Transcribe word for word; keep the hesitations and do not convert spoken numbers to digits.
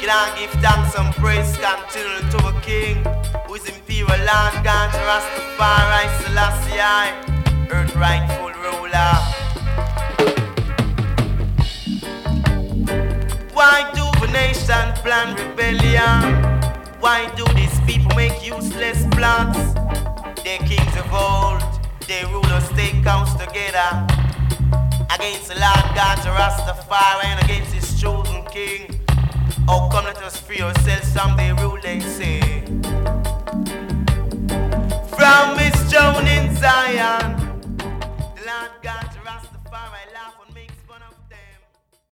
Lord, give thanks and praise continually to a King who is imperial Lord God, Rastafari Selassie I, earth rightful ruler. Why do the nation plan rebellion? Why do these people make useless plots? Their kings of old, their rulers take house together against the Lord God, Rastafari, and against his chosen king. Oh, come let us free ourselves from the rule they say. From his throne in Zion, the Lord God